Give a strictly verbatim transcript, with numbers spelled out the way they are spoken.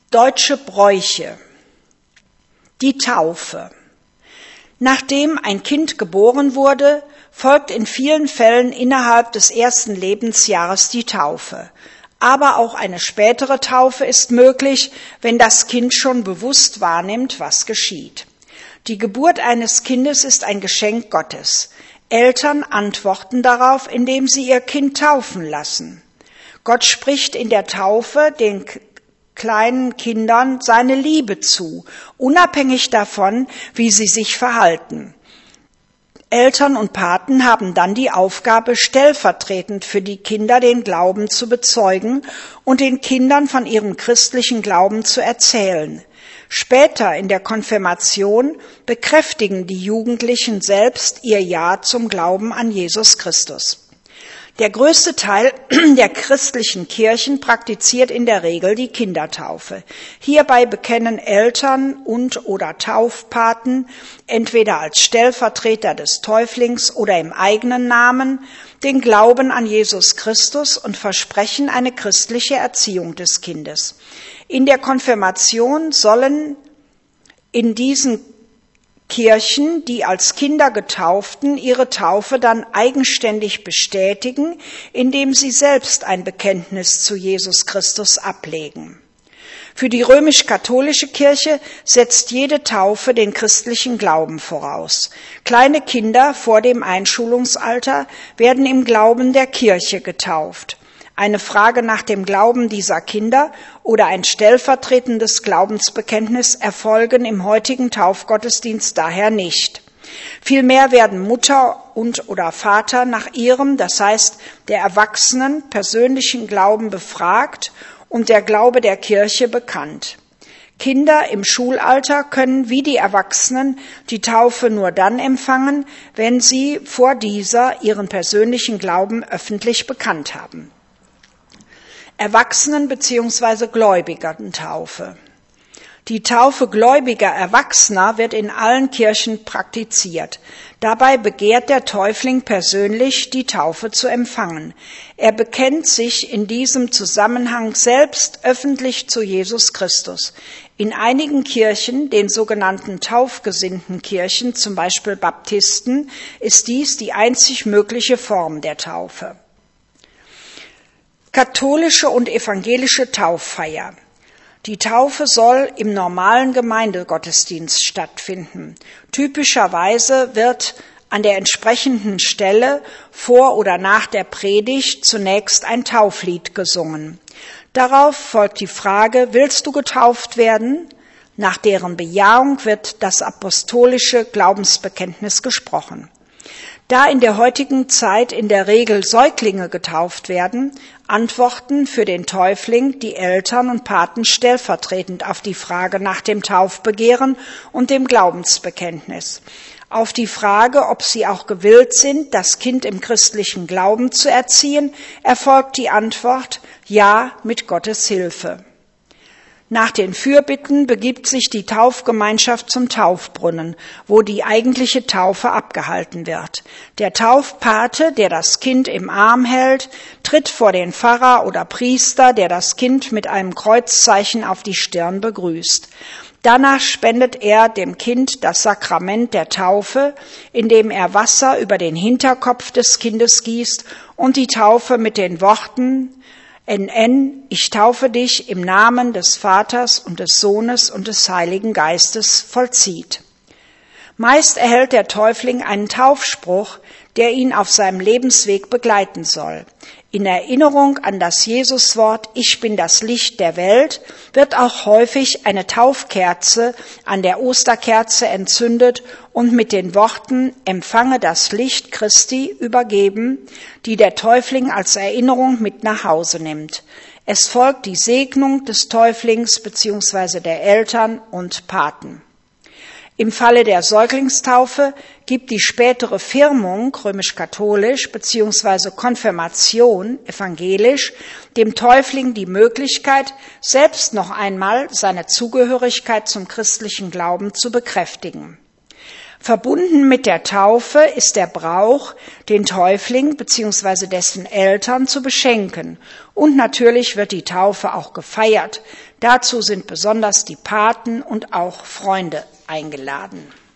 Deutsche Bräuche. Die Taufe. Nachdem ein Kind geboren wurde, folgt in vielen Fällen innerhalb des ersten Lebensjahres die Taufe. Aber auch eine spätere Taufe ist möglich, wenn das Kind schon bewusst wahrnimmt, was geschieht. Die Geburt eines Kindes ist ein Geschenk Gottes. Eltern antworten darauf, indem sie ihr Kind taufen lassen. Gott spricht in der Taufe den kleinen Kindern seine Liebe zu, unabhängig davon, wie sie sich verhalten. Eltern und Paten haben dann die Aufgabe, stellvertretend für die Kinder den Glauben zu bezeugen und den Kindern von ihrem christlichen Glauben zu erzählen. Später in der Konfirmation bekräftigen die Jugendlichen selbst ihr Ja zum Glauben an Jesus Christus. Der größte Teil der christlichen Kirchen praktiziert in der Regel die Kindertaufe. Hierbei bekennen Eltern und oder Taufpaten entweder als Stellvertreter des Täuflings oder im eigenen Namen den Glauben an Jesus Christus und versprechen eine christliche Erziehung des Kindes. In der Konfirmation sollen in diesen Kirchen, die als Kinder Getauften ihre Taufe dann eigenständig bestätigen, indem sie selbst ein Bekenntnis zu Jesus Christus ablegen. Für die römisch-katholische Kirche setzt jede Taufe den christlichen Glauben voraus. Kleine Kinder vor dem Einschulungsalter werden im Glauben der Kirche getauft. Eine Frage nach dem Glauben dieser Kinder oder ein stellvertretendes Glaubensbekenntnis erfolgen im heutigen Taufgottesdienst daher nicht. Vielmehr werden Mutter und oder Vater nach ihrem, das heißt der Erwachsenen, persönlichen Glauben befragt und der Glaube der Kirche bekannt. Kinder im Schulalter können wie die Erwachsenen die Taufe nur dann empfangen, wenn sie vor dieser ihren persönlichen Glauben öffentlich bekannt haben. Erwachsenen- bzw. Gläubigentaufe. Die Taufe gläubiger Erwachsener wird in allen Kirchen praktiziert. Dabei begehrt der Täufling persönlich, die Taufe zu empfangen. Er bekennt sich in diesem Zusammenhang selbst öffentlich zu Jesus Christus. In einigen Kirchen, den sogenannten taufgesinnten Kirchen, zum Beispiel Baptisten, ist dies die einzig mögliche Form der Taufe. Katholische und evangelische Tauffeier. Die Taufe soll im normalen Gemeindegottesdienst stattfinden. Typischerweise wird an der entsprechenden Stelle vor oder nach der Predigt zunächst ein Tauflied gesungen. Darauf folgt die Frage: Willst du getauft werden? Nach deren Bejahung wird das apostolische Glaubensbekenntnis gesprochen. Da in der heutigen Zeit in der Regel Säuglinge getauft werden, antworten für den Täufling die Eltern und Paten stellvertretend auf die Frage nach dem Taufbegehren und dem Glaubensbekenntnis. Auf die Frage, ob sie auch gewillt sind, das Kind im christlichen Glauben zu erziehen, erfolgt die Antwort: Ja, mit Gottes Hilfe. Nach den Fürbitten begibt sich die Taufgemeinschaft zum Taufbrunnen, wo die eigentliche Taufe abgehalten wird. Der Taufpate, der das Kind im Arm hält, tritt vor den Pfarrer oder Priester, der das Kind mit einem Kreuzzeichen auf die Stirn begrüßt. Danach spendet er dem Kind das Sakrament der Taufe, indem er Wasser über den Hinterkopf des Kindes gießt und die Taufe mit den Worten: N N, ich taufe dich im Namen des Vaters und des Sohnes und des Heiligen Geistes vollzieht. Meist erhält der Täufling einen Taufspruch, der ihn auf seinem Lebensweg begleiten soll. In Erinnerung an das Jesuswort Ich bin das Licht der Welt wird auch häufig eine Taufkerze an der Osterkerze entzündet und mit den Worten Empfange das Licht Christi übergeben, die der Täufling als Erinnerung mit nach Hause nimmt. Es folgt die Segnung des Täuflings bzw. der Eltern und Paten. Im Falle der Säuglingstaufe gibt die spätere Firmung, römisch-katholisch, bzw. Konfirmation, evangelisch, dem Täufling die Möglichkeit, selbst noch einmal seine Zugehörigkeit zum christlichen Glauben zu bekräftigen. Verbunden mit der Taufe ist der Brauch, den Täufling bzw. dessen Eltern zu beschenken. Und natürlich wird die Taufe auch gefeiert. Dazu sind besonders die Paten und auch Freunde eingeladen.